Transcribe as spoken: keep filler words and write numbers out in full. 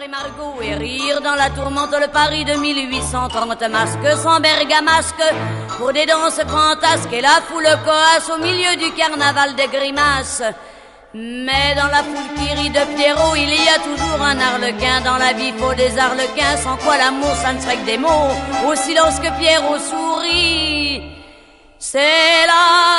Margot et rire dans la tourmente le Paris de mille huit cent trente. Masque sans bergamasque pour des danses fantasques et la foule coasse au milieu du carnaval des grimaces. Mais dans la foule qui rit de Pierrot, il y a toujours un arlequin. Dans la vie faut des arlequins, sans quoi l'amour ça ne serait que des mots. Au silence que Pierrot sourit, c'est là